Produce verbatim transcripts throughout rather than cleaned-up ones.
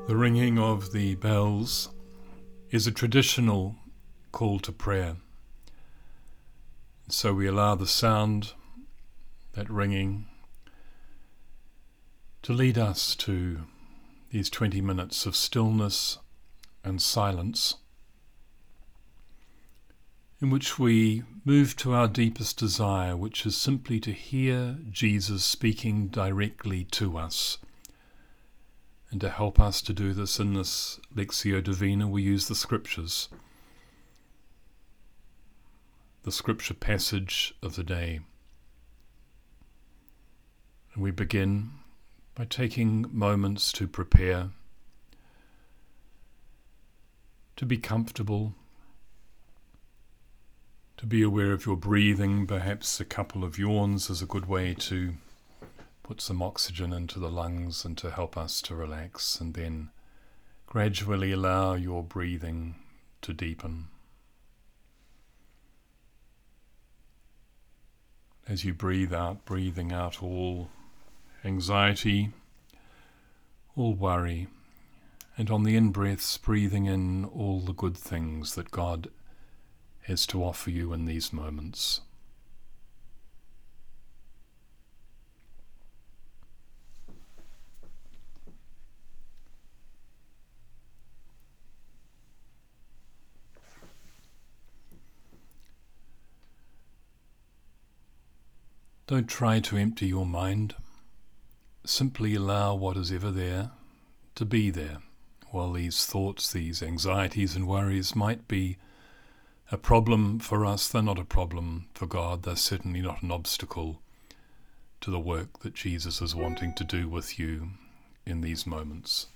The ringing of the bells is a traditional call to prayer. So we allow the sound, that ringing, to lead us to these twenty minutes of stillness and silence, in which we move to our deepest desire, which is simply to hear Jesus speaking directly to us. And to help us to do this in this Lectio Divina, we use the Scriptures, the Scripture passage of the day. And we begin by taking moments to prepare, to be comfortable, to be aware of your breathing. Perhaps a couple of yawns is a good way to put some oxygen into the lungs and to help us to relax, and then gradually allow your breathing to deepen. As you breathe out, breathing out all anxiety, all worry, and on the in-breaths, breathing in all the good things that God has to offer you in these moments. Don't try to empty your mind. Simply allow what is ever there to be there. While these thoughts, these anxieties and worries might be a problem for us, they're not a problem for God. They're certainly not an obstacle to the work that Jesus is wanting to do with you in these moments.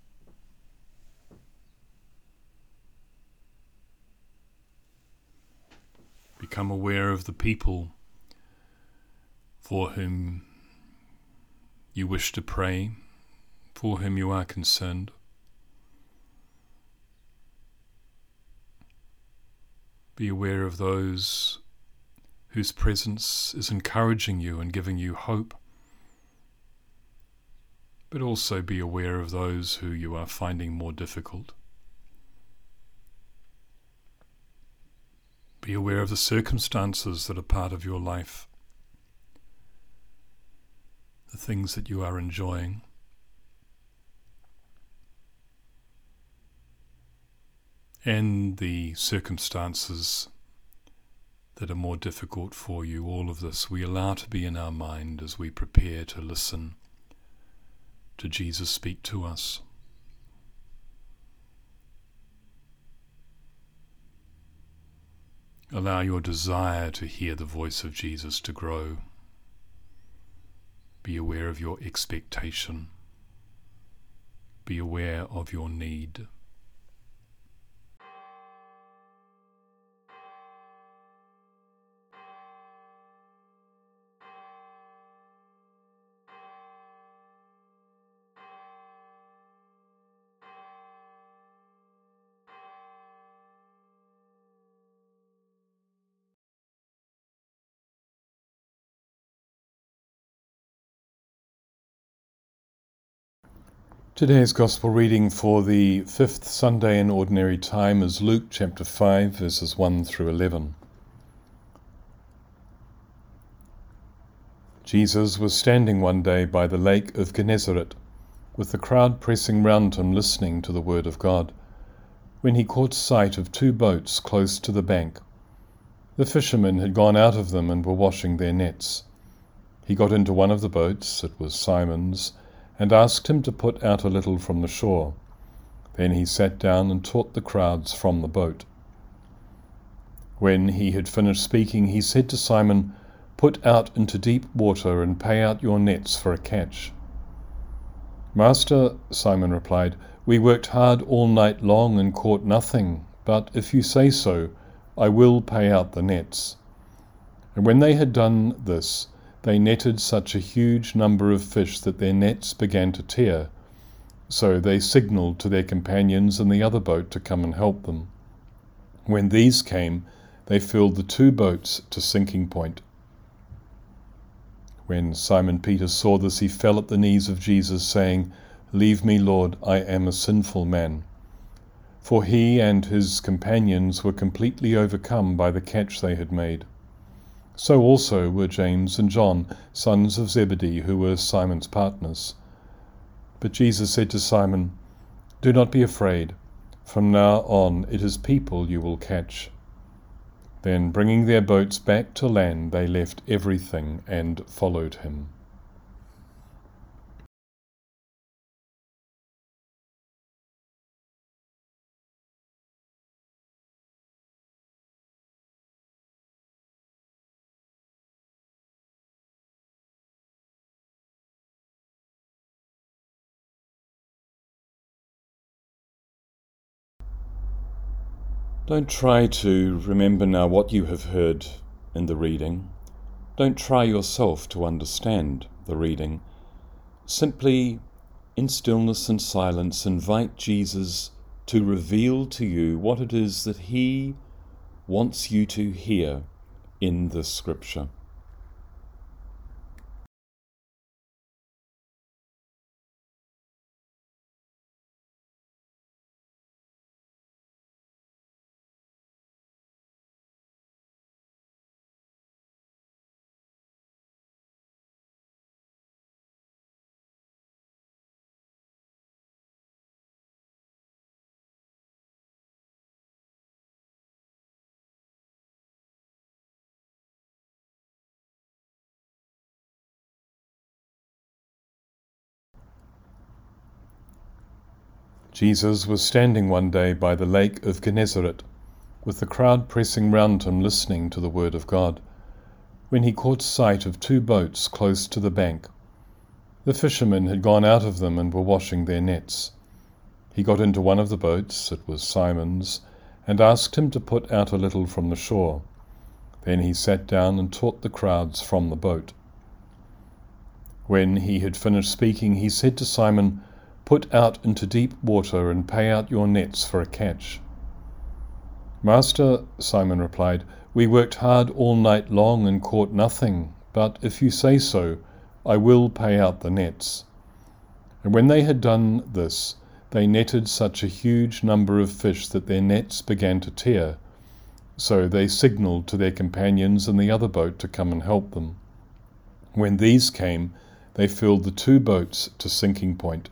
Become aware of the people for whom you wish to pray, for whom you are concerned. Be aware of those whose presence is encouraging you and giving you hope, but also be aware of those who you are finding more difficult. Be aware of the circumstances that are part of your life, the things that you are enjoying. And the circumstances that are more difficult for you. All of this we allow to be in our mind as we prepare to listen to Jesus speak to us. Allow your desire to hear the voice of Jesus to grow. Be aware of your expectation. Be aware of your need. Today's Gospel reading for the fifth Sunday in Ordinary Time is Luke chapter five, verses one through eleven. Jesus was standing one day by the lake of Gennesaret, with the crowd pressing round him listening to the word of God, when he caught sight of two boats close to the bank. The fishermen had gone out of them and were washing their nets. He got into one of the boats, it was Simon's, and asked him to put out a little from the shore. Then he sat down and taught the crowds from the boat. When he had finished speaking, he said to Simon, "Put out into deep water and pay out your nets for a catch." "Master," Simon replied, "we worked hard all night long and caught nothing, but if you say so, I will pay out the nets." And when they had done this, they netted such a huge number of fish that their nets began to tear. So they signaled to their companions in the other boat to come and help them. When these came, they filled the two boats to sinking point. When Simon Peter saw this, he fell at the knees of Jesus, saying, "Leave me, Lord, I am a sinful man." For he and his companions were completely overcome by the catch they had made. So also were James and John, sons of Zebedee, who were Simon's partners. But Jesus said to Simon, "Do not be afraid. From now on it is people you will catch." Then, bringing their boats back to land, they left everything and followed him. Don't try to remember now what you have heard in the reading. Don't try yourself to understand the reading. Simply, in stillness and silence, invite Jesus to reveal to you what it is that he wants you to hear in this scripture. Jesus was standing one day by the lake of Gennesaret, with the crowd pressing round him listening to the word of God, when he caught sight of two boats close to the bank. The fishermen had gone out of them and were washing their nets. He got into one of the boats, it was Simon's, and asked him to put out a little from the shore. Then he sat down and taught the crowds from the boat. When he had finished speaking, he said to Simon, "Put out into deep water and pay out your nets for a catch." "Master," Simon replied, "we worked hard all night long and caught nothing, but if you say so, I will pay out the nets." And when they had done this, they netted such a huge number of fish that their nets began to tear. So they signaled to their companions in the other boat to come and help them. When these came, they filled the two boats to sinking point.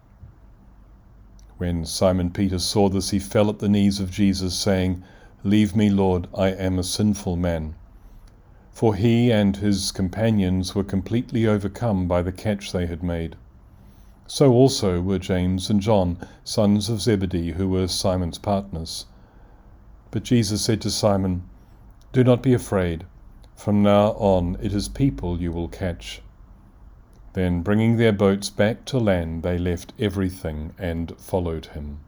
When Simon Peter saw this, he fell at the knees of Jesus, saying, "Leave me, Lord, I am a sinful man." For he and his companions were completely overcome by the catch they had made. So also were James and John, sons of Zebedee, who were Simon's partners. But Jesus said to Simon, "Do not be afraid. From now on it is people you will catch." Then, bringing their boats back to land, they left everything and followed him.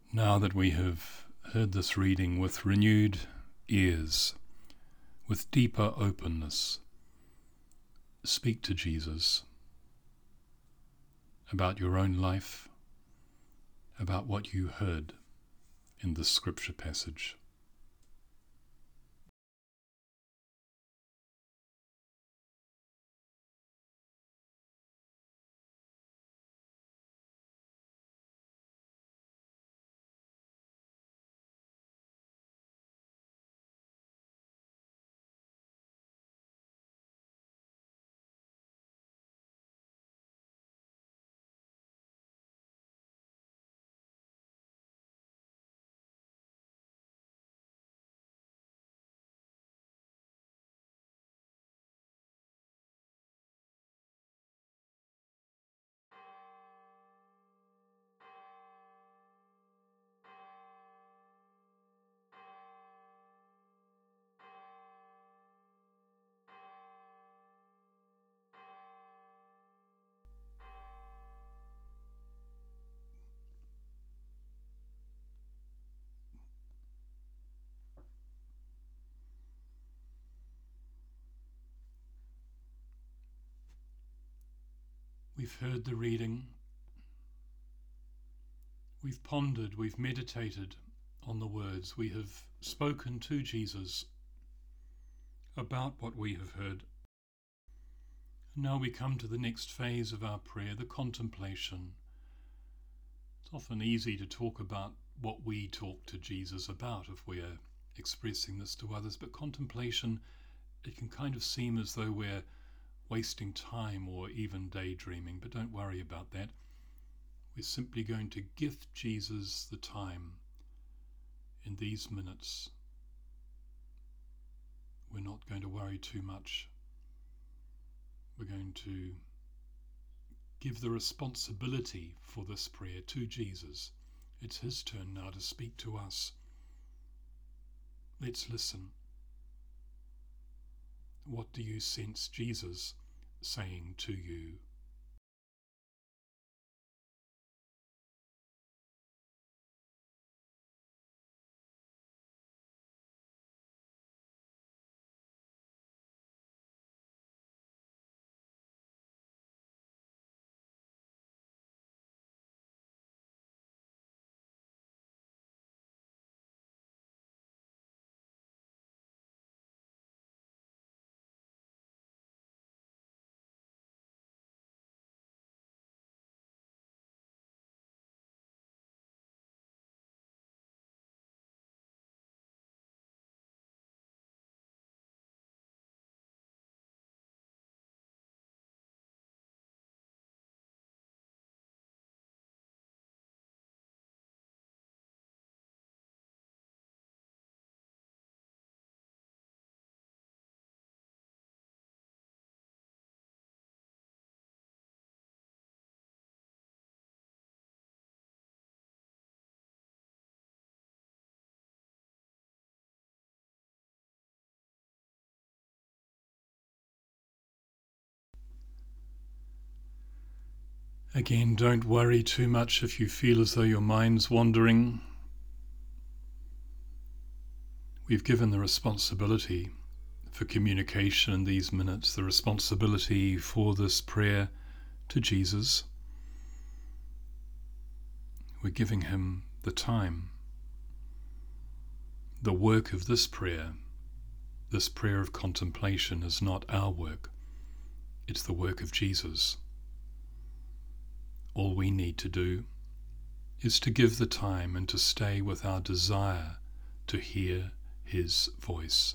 Now that we have heard this reading with renewed ears, with deeper openness, speak to Jesus about your own life, about what you heard in this scripture passage. We've heard the reading, we've pondered, we've meditated on the words, we have spoken to Jesus about what we have heard. And now we come to the next phase of our prayer, the contemplation. It's often easy to talk about what we talk to Jesus about if we're expressing this to others, but contemplation, it can kind of seem as though we're wasting time or even daydreaming, but don't worry about that. We're simply going to gift Jesus the time in these minutes. We're not going to worry too much. We're going to give the responsibility for this prayer to Jesus. It's his turn now to speak to us. Let's listen. What do you sense Jesus saying to you? Again, don't worry too much if you feel as though your mind's wandering. We've given the responsibility for communication in these minutes, the responsibility for this prayer to Jesus. We're giving him the time. The work of this prayer, this prayer of contemplation, is not our work. It's the work of Jesus. All we need to do is to give the time and to stay with our desire to hear his voice.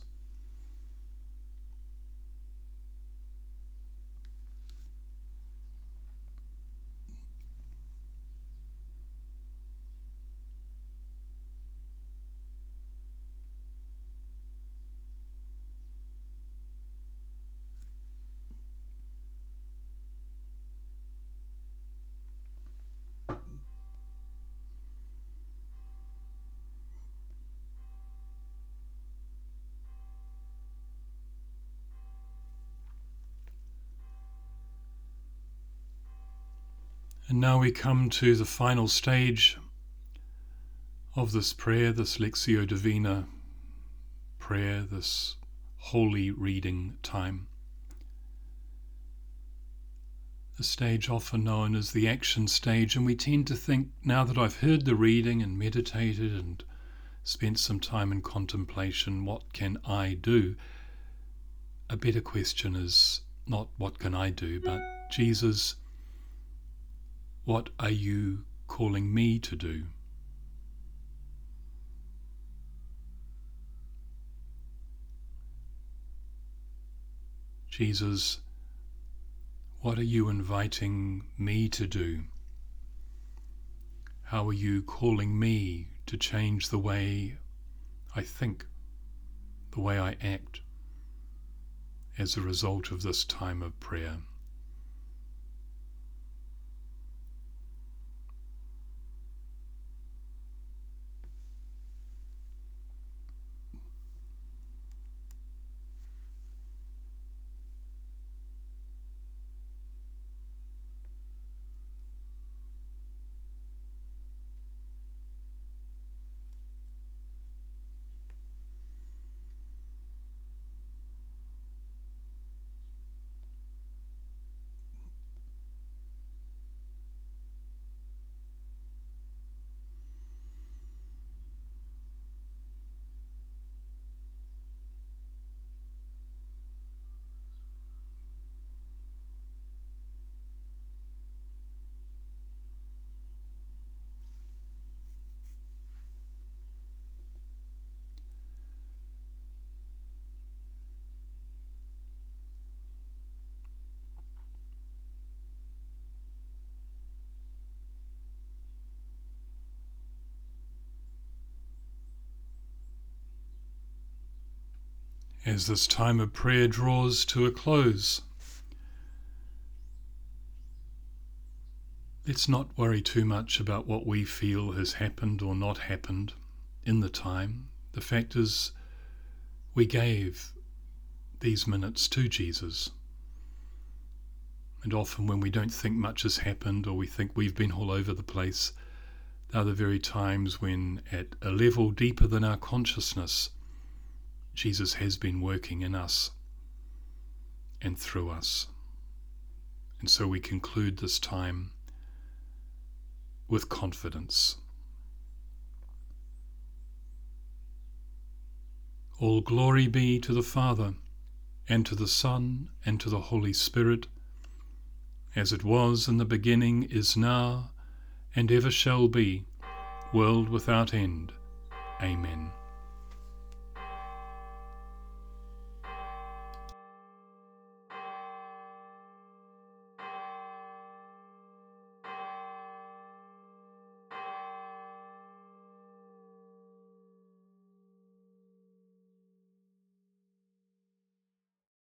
And now we come to the final stage of this prayer, this Lectio Divina prayer, this holy reading time. The stage often known as the action stage, and we tend to think, now that I've heard the reading and meditated and spent some time in contemplation, what can I do? A better question is not what can I do, but Jesus, what are you calling me to do? Jesus, what are you inviting me to do? How are you calling me to change the way I think, the way I act, as a result of this time of prayer? As this time of prayer draws to a close, let's not worry too much about what we feel has happened or not happened in the time. The fact is, we gave these minutes to Jesus. And often when we don't think much has happened, or we think we've been all over the place, they're the very times when, at a level deeper than our consciousness, Jesus has been working in us and through us. And so we conclude this time with confidence. All glory be to the Father, and to the Son, and to the Holy Spirit, as it was in the beginning, is now, and ever shall be, world without end. Amen.